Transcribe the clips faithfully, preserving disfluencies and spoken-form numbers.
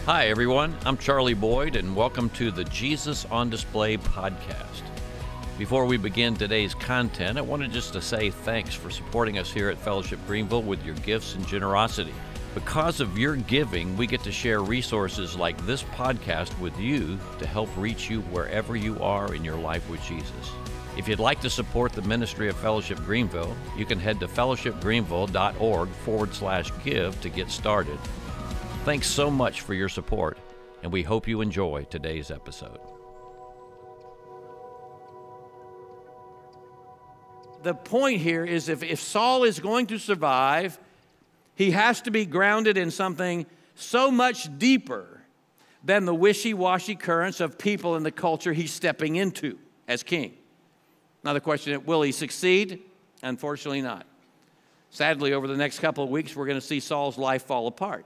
Hi, everyone. I'm Charlie Boyd, and welcome to the Jesus on Display podcast. Before we begin today's content, I wanted just to say thanks for supporting us here at Fellowship Greenville with your gifts and generosity. Because of your giving, we get to share resources like this podcast with you to help reach you wherever you are in your life with Jesus. If you'd like to support the ministry of Fellowship Greenville, you can head to fellowshipgreenville.org forward slash give to get started. Thanks so much for your support, and we hope you enjoy today's episode. The point here is if, if Saul is going to survive, he has to be grounded in something so much deeper than the wishy-washy currents of people and the culture he's stepping into as king. Now the question is, will he succeed? Unfortunately not. Sadly, over the next couple of weeks, we're going to see Saul's life fall apart.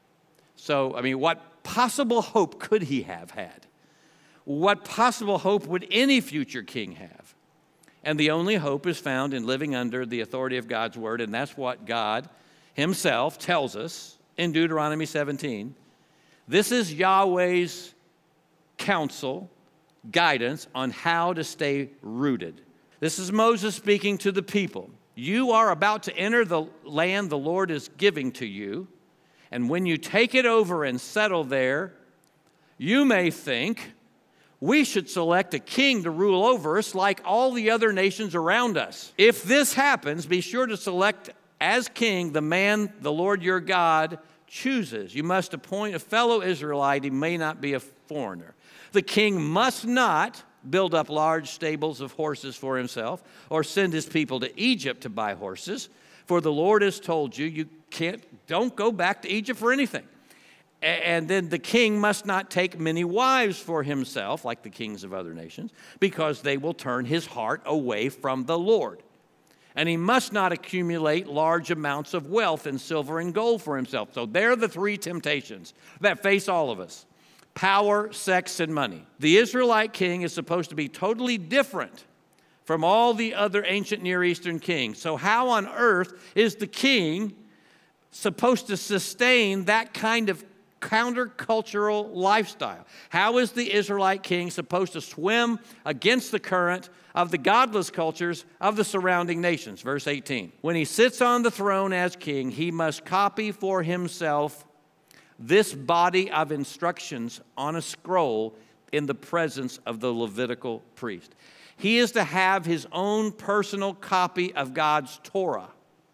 So, I mean, what possible hope could he have had? What possible hope would any future king have? And the only hope is found in living under the authority of God's word, and that's what God himself tells us in Deuteronomy seventeen. This is Yahweh's counsel, guidance on how to stay rooted. This is Moses speaking to the people. You are about to enter the land the Lord is giving to you. And when you take it over and settle there, you may think, we should select a king to rule over us like all the other nations around us. If this happens, be sure to select as king the man the Lord your God chooses. You must appoint a fellow Israelite. He may not be a foreigner. The king must not build up large stables of horses for himself or send his people to Egypt to buy horses. For the Lord has told you, you can't, don't go back to Egypt for anything. And then the king must not take many wives for himself, like the kings of other nations, because they will turn his heart away from the Lord. And he must not accumulate large amounts of wealth in silver and gold for himself. So there are the three temptations that face all of us: power, sex, and money. The Israelite king is supposed to be totally different from all the other ancient Near Eastern kings. So how on earth is the king supposed to sustain that kind of countercultural lifestyle? How is the Israelite king supposed to swim against the current of the godless cultures of the surrounding nations? Verse eighteen, when he sits on the throne as king, he must copy for himself this body of instructions on a scroll in the presence of the Levitical priest. He is to have his own personal copy of God's Torah,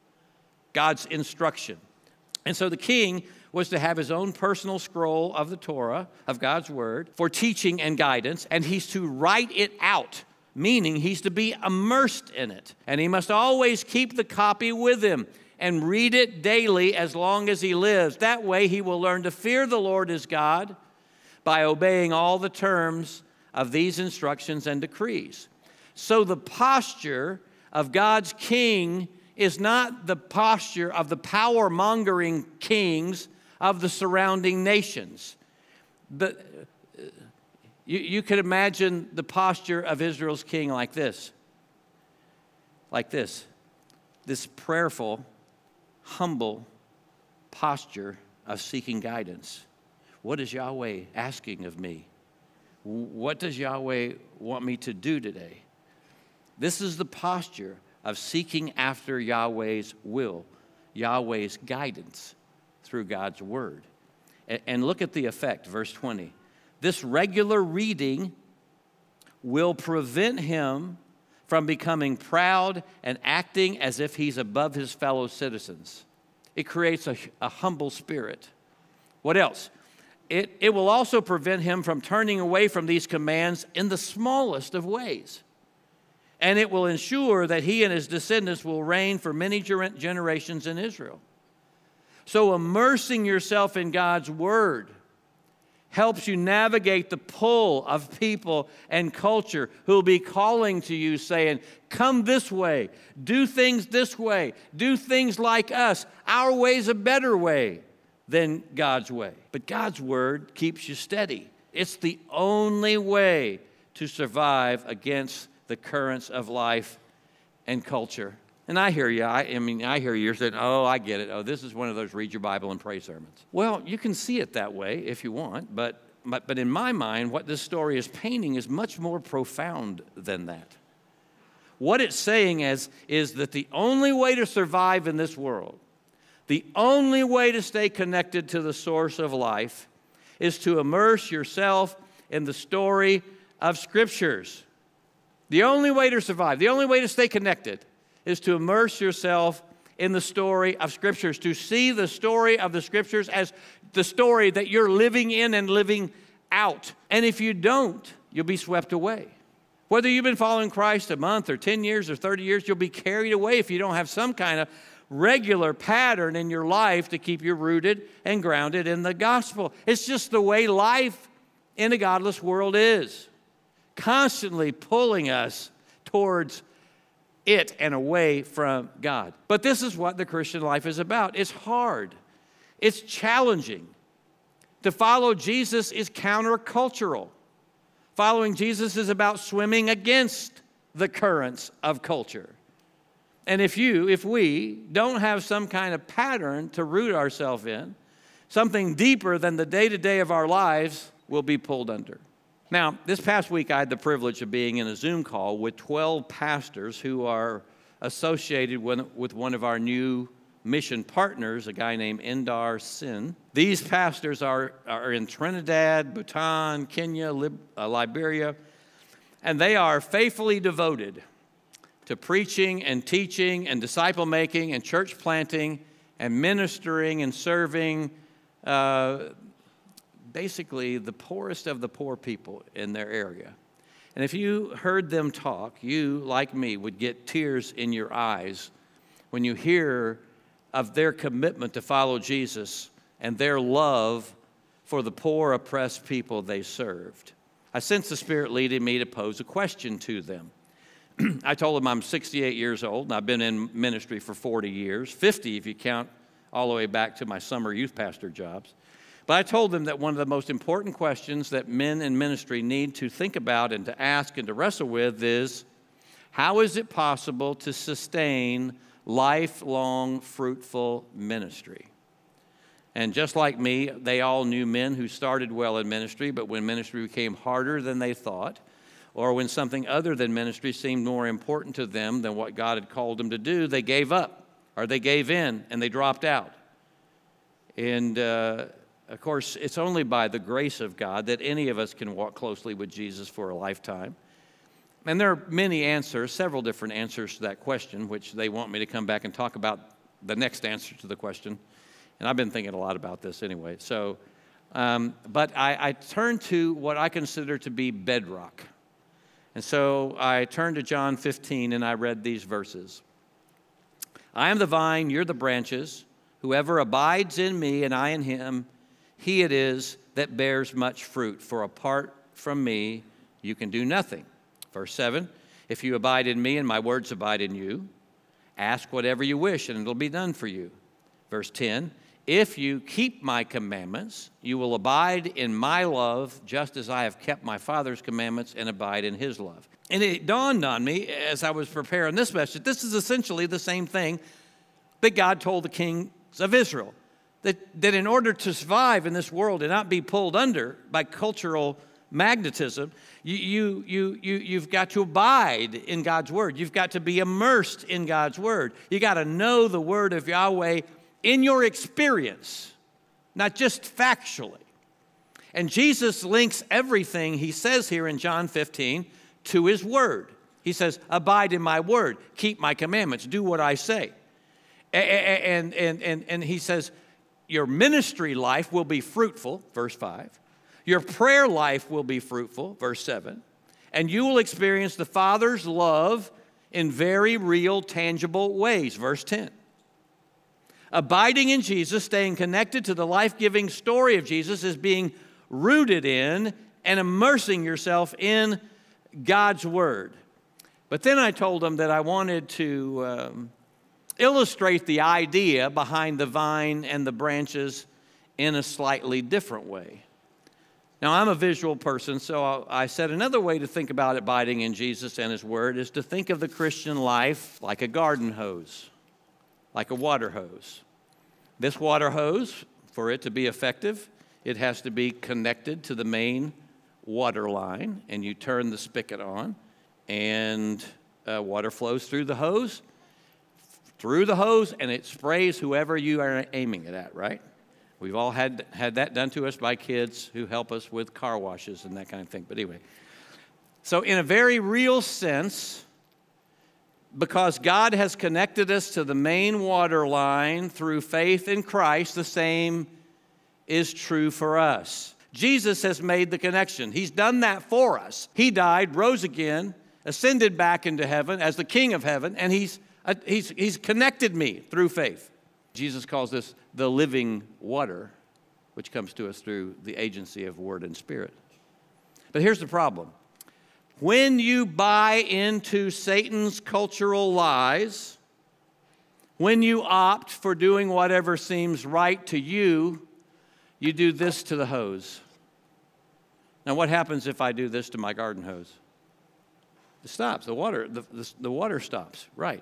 God's instruction. And so the king was to have his own personal scroll of the Torah, of God's word, for teaching and guidance, and he's to write it out, meaning he's to be immersed in it. And he must always keep the copy with him and read it daily as long as he lives. That way he will learn to fear the Lord his God by obeying all the terms of these instructions and decrees. So the posture of God's king is not the posture of the power-mongering kings of the surrounding nations. But you, you could imagine the posture of Israel's king like this. Like this. This prayerful, humble posture of seeking guidance. What is Yahweh asking of me? What does Yahweh want me to do today? This is the posture of seeking after Yahweh's will, Yahweh's guidance through God's word. And look at the effect, verse twenty. This regular reading will prevent him from becoming proud and acting as if he's above his fellow citizens. It creates a, a humble spirit. What else? It, it will also prevent him from turning away from these commands in the smallest of ways. And it will ensure that he and his descendants will reign for many generations in Israel. So immersing yourself in God's word helps you navigate the pull of people and culture who will be calling to you saying, come this way, do things this way, do things like us. Our way's a better way than God's way. But God's word keeps you steady. It's the only way to survive against the currents of life and culture. And I hear you. I, I mean, I hear you. You're saying, oh, I get it. Oh, this is one of those read your Bible and pray sermons. Well, you can see it that way if you want, but, but, but in my mind, what this story is painting is much more profound than that. What it's saying is, is that the only way to survive in this world, the only way to stay connected to the source of life is to immerse yourself in the story of Scriptures. The only way to survive, the only way to stay connected is to immerse yourself in the story of Scriptures, to see the story of the Scriptures as the story that you're living in and living out. And if you don't, you'll be swept away. Whether you've been following Christ a month or ten years or thirty years, you'll be carried away if you don't have some kind of regular pattern in your life to keep you rooted and grounded in the gospel. It's just the way life in a godless world is, constantly pulling us towards it and away from God. But this is what the Christian life is about. It's hard. It's challenging. To follow Jesus is countercultural. Following Jesus is about swimming against the currents of culture. And if you, if we don't have some kind of pattern to root ourselves in, something deeper than the day-to-day of our lives will be pulled under. Now, this past week, I had the privilege of being in a Zoom call with twelve pastors who are associated with, with one of our new mission partners, a guy named Endar Sin. These pastors are, are in Trinidad, Bhutan, Kenya, Lib, uh, Liberia, and they are faithfully devoted to preaching and teaching and disciple-making and church planting and ministering and serving uh, basically the poorest of the poor people in their area. And if you heard them talk, you, like me, would get tears in your eyes when you hear of their commitment to follow Jesus and their love for the poor, oppressed people they served. I sensed the Spirit leading me to pose a question to them. I told them I'm sixty-eight years old, and I've been in ministry for forty years, fifty if you count all the way back to my summer youth pastor jobs. But I told them that one of the most important questions that men in ministry need to think about and to ask and to wrestle with is, how is it possible to sustain lifelong, fruitful ministry? And just like me, they all knew men who started well in ministry, but when ministry became harder than they thought, or when something other than ministry seemed more important to them than what God had called them to do, they gave up, or they gave in, and they dropped out. And uh, of course, it's only by the grace of God that any of us can walk closely with Jesus for a lifetime. And there are many answers, several different answers to that question, which they want me to come back and talk about the next answer to the question. And I've been thinking a lot about this anyway. So, um, but I, I turned to what I consider to be bedrock. And so I turned to John fifteen and I read these verses. I am the vine, you're the branches. Whoever abides in me and I in him, he it is that bears much fruit. For apart from me, you can do nothing. Verse seven, if you abide in me and my words abide in you, ask whatever you wish and it'll be done for you. Verse ten, if you keep my commandments, you will abide in my love, just as I have kept my Father's commandments and abide in his love. And it dawned on me as I was preparing this message, this is essentially the same thing that God told the kings of Israel, that, that in order to survive in this world and not be pulled under by cultural magnetism, you, you, you, you, you've got to abide in God's word. You've got to be immersed in God's word. You got to know the word of Yahweh in your experience, not just factually. And Jesus links everything he says here in John fifteen to his word. He says, abide in my word, keep my commandments, do what I say. And, and, and, and he says, your ministry life will be fruitful, verse five. Your prayer life will be fruitful, verse seven. And you will experience the Father's love in very real, tangible ways, verse ten. Abiding in Jesus, staying connected to the life-giving story of Jesus, is being rooted in and immersing yourself in God's word. But then I told them that I wanted to um, illustrate the idea behind the vine and the branches in a slightly different way. Now, I'm a visual person, so I said another way to think about abiding in Jesus and His Word is to think of the Christian life like a garden hose, like a water hose. This water hose, for it to be effective, it has to be connected to the main water line, and you turn the spigot on, and uh, water flows through the hose, through the hose, and it sprays whoever you are aiming it at, right? We've all had, had that done to us by kids who help us with car washes and that kind of thing. But anyway, so in a very real sense, because God has connected us to the main water line through faith in Christ, the same is true for us. Jesus has made the connection. He's done that for us. He died, rose again, ascended back into heaven as the King of heaven, and he's, uh, he's, he's connected me through faith. Jesus calls this the living water, which comes to us through the agency of Word and Spirit. But here's the problem. When you buy into Satan's cultural lies, when you opt for doing whatever seems right to you, you do this to the hose. Now, what happens if I do this to my garden hose? It stops. The water, the, the, the water stops, right.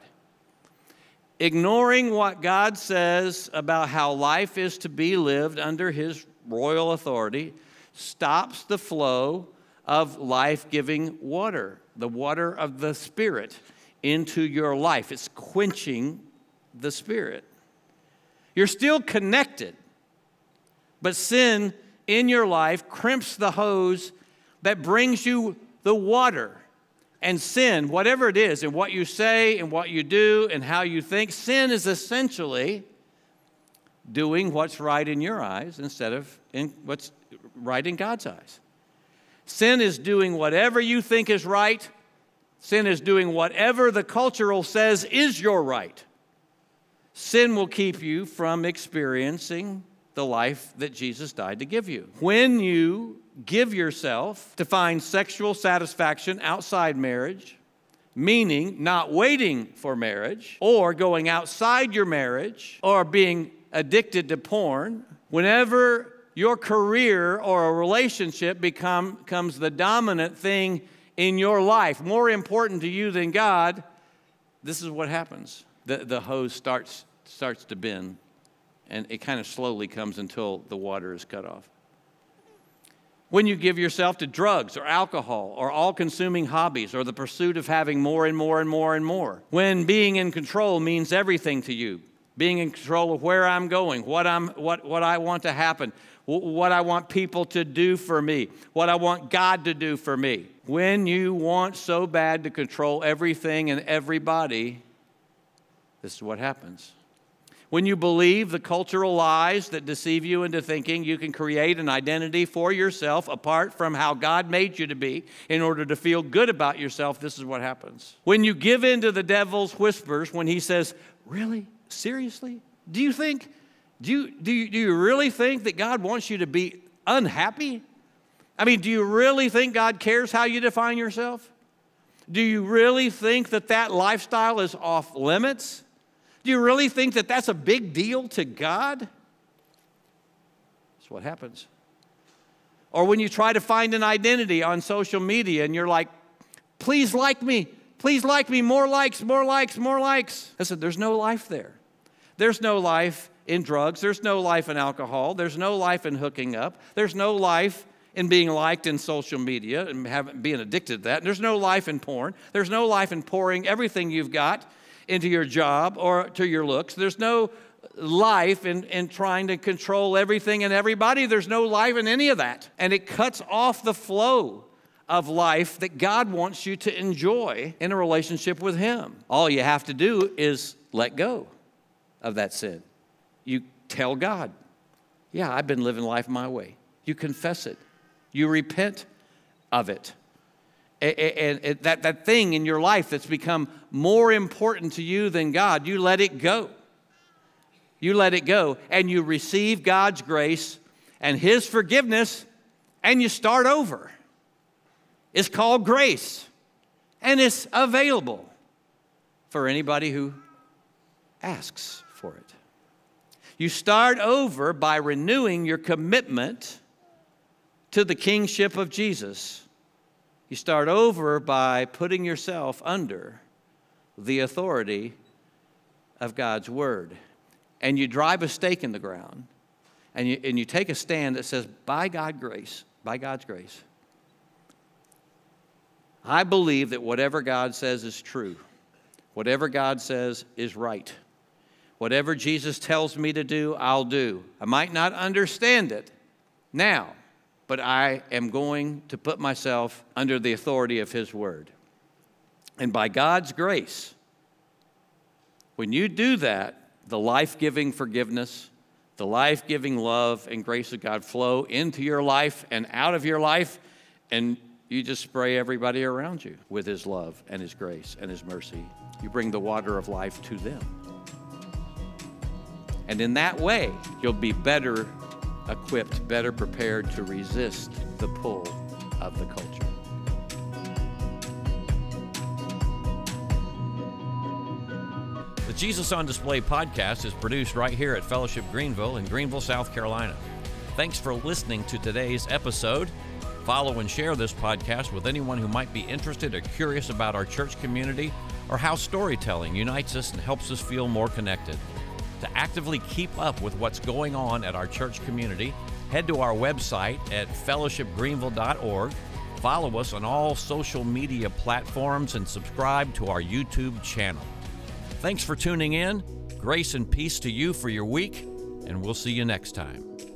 Ignoring what God says about how life is to be lived under His royal authority stops the flow of life-giving water, the water of the Spirit, into your life. It's quenching the Spirit. You're still connected, but sin in your life crimps the hose that brings you the water. And sin, whatever it is, and what you say and what you do and how you think, sin is essentially doing what's right in your eyes instead of in what's right in God's eyes. Sin is doing whatever you think is right. Sin is doing whatever the cultural says is your right. Sin will keep you from experiencing the life that Jesus died to give you. When you give yourself to find sexual satisfaction outside marriage, meaning not waiting for marriage, or going outside your marriage, or being addicted to porn, whenever your career or a relationship become, becomes the dominant thing in your life, more important to you than God, this is what happens. The, the hose starts, starts to bend, and it kind of slowly comes until the water is cut off. When you give yourself to drugs or alcohol or all-consuming hobbies or the pursuit of having more and more and more and more. When being in control means everything to you. Being in control of where I'm going, what, I'm, what, what I want to happen, what I want people to do for me, what I want God to do for me. When you want so bad to control everything and everybody, this is what happens. When you believe the cultural lies that deceive you into thinking you can create an identity for yourself apart from how God made you to be in order to feel good about yourself, this is what happens. When you give in to the devil's whispers when he says, really? Seriously? Do you think, do you, do you, do you really think that God wants you to be unhappy? I mean, do you really think God cares how you define yourself? Do you really think that that lifestyle is off limits? Do you really think that that's a big deal to God? That's what happens. Or when you try to find an identity on social media and you're like, please like me, please like me, more likes, more likes, more likes. Listen, there's no life there. There's no life in drugs. There's no life in alcohol. There's no life in hooking up. There's no life in being liked in social media and having, being addicted to that. And there's no life in porn. There's no life in pouring everything you've got into your job or to your looks. There's no life in, in trying to control everything and everybody. There's no life in any of that. And it cuts off the flow of life that God wants you to enjoy in a relationship with Him. All you have to do is let go of that sin. You tell God, yeah, I've been living life my way. You confess it. You repent of it. And that, that thing in your life that's become more important to you than God, you let it go. You let it go, and you receive God's grace and His forgiveness, and you start over. It's called grace, and it's available for anybody who asks for it. You start over by renewing your commitment to the kingship of Jesus. You start over by putting yourself under the authority of God's word. And you drive a stake in the ground, and you, and you take a stand that says, by God's grace, by God's grace, I believe that whatever God says is true. Whatever God says is right. Whatever Jesus tells me to do, I'll do. I might not understand it now, but I am going to put myself under the authority of His word. And by God's grace, when you do that, the life-giving forgiveness, the life-giving love and grace of God flow into your life and out of your life, and you just spray everybody around you with His love and His grace and His mercy. You bring the water of life to them. And in that way, you'll be better equipped, better prepared to resist the pull of the culture. The Jesus on Display podcast is produced right here at Fellowship Greenville in Greenville, South Carolina. Thanks for listening to today's episode. Follow and share this podcast with anyone who might be interested or curious about our church community or how storytelling unites us and helps us feel more connected. To actively keep up with what's going on at our church community, head to our website at fellowship greenville dot org, follow us on all social media platforms, and subscribe to our YouTube channel. Thanks for tuning in. Grace and peace to you for your week, and we'll see you next time.